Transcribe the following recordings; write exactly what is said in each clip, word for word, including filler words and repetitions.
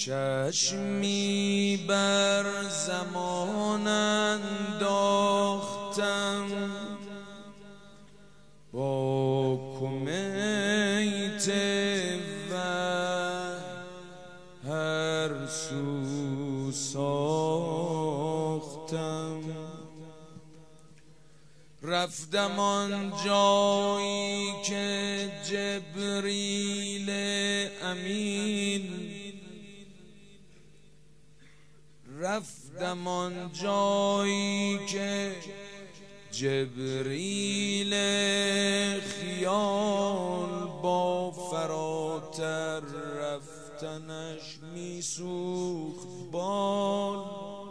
چشمی بر زمان انداختم با کمیت و هر سو ساختم. رفتم آن جایی که جبریل امین رفتم آن جایی که جبریل خیال با فراتر رفتنش میسوخت بال.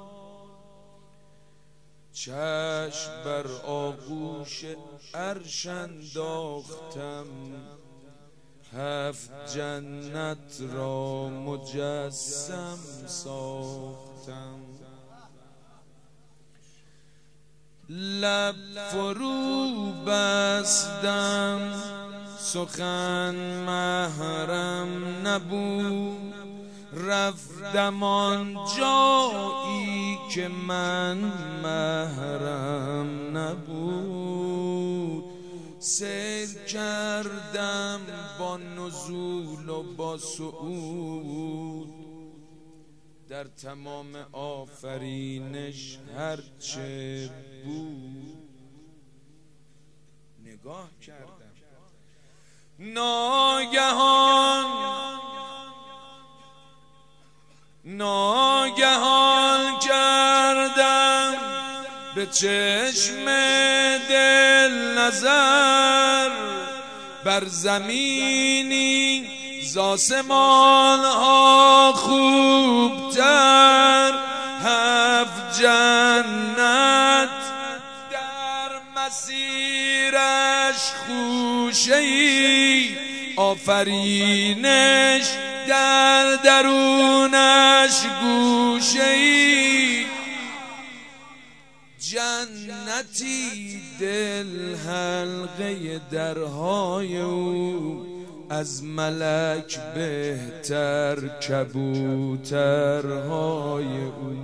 چشم بر آغوش عرش انداختم، هفت جنت را مجسم ساختم. لب فرو بستم سخن محرم نبود، رفتم آن جایی که من محرم نبود. سیر کردم با نزول و با صعود، در تمام آفرینش هرچه بود نگاه کردم. ناگهان ناگهان کردم به چشم دل نظر بر زمینی ز آسمان ها خوبتر. هفت جنت در مسیرش خوشه‌ای، آفرینش در درونش گوشه‌ای. جنتی دل حلقه درهای او، از ملک بهتر کبوترهای او.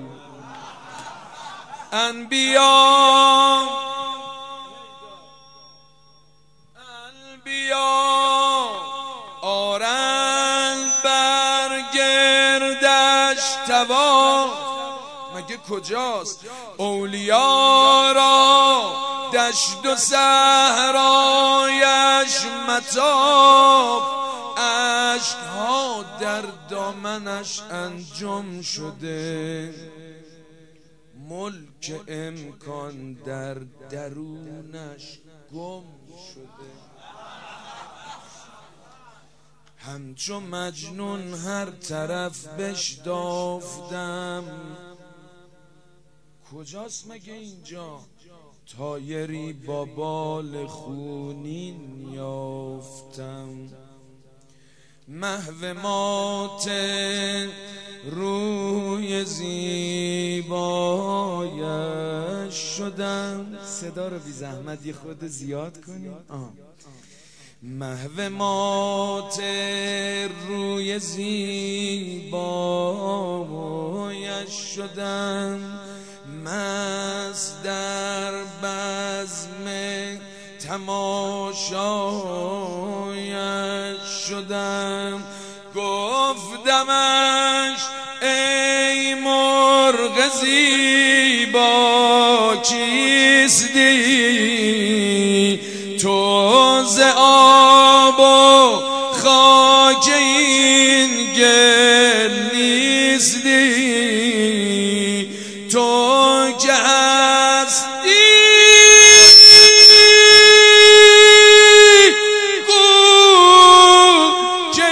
انبیا انبیا آرند بر گردش طواف، مگه کجاست؟ اولیا را دشت و صحرایش مطاف، عشقها در دامنش انجم شده، ملک امکان در درونش گم شده. همچو مجنون هر طرف بشتافتم، کجاست مگه اینجا؟ طایری با بال خونین یافتم، محو مات روی زیبایش شدم. صدا رو بی زحمت یه خود زیاد کنیم. محو مات روی زیبایش شدم، مست در بزم تماشایش شدم. گفتمش ای مرغ زیبا کیستی، تو ز آب و خاک این گل نیستی، تو که هستی گو که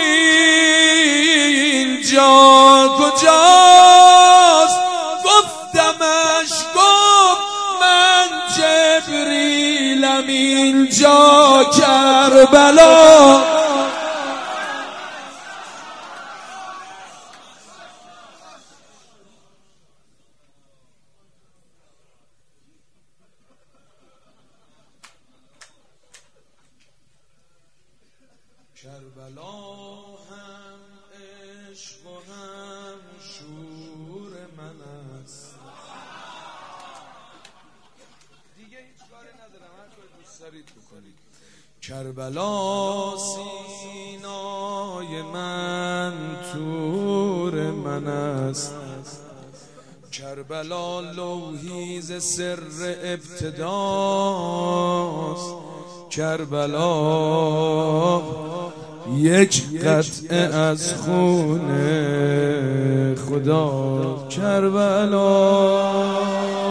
اینجا کجاست؟ گفتمش گفت من جبریلم اینجا کربلا. کربلا هم عشق و هم شور من است. دیگه هیچ کاری ندارم، هر کاری دوست دارید بکنید. کربلا سینای من تور من است، کربلا لوحی ز سر ابتداست، کربلا یک قطعه از خون خدا، کربلا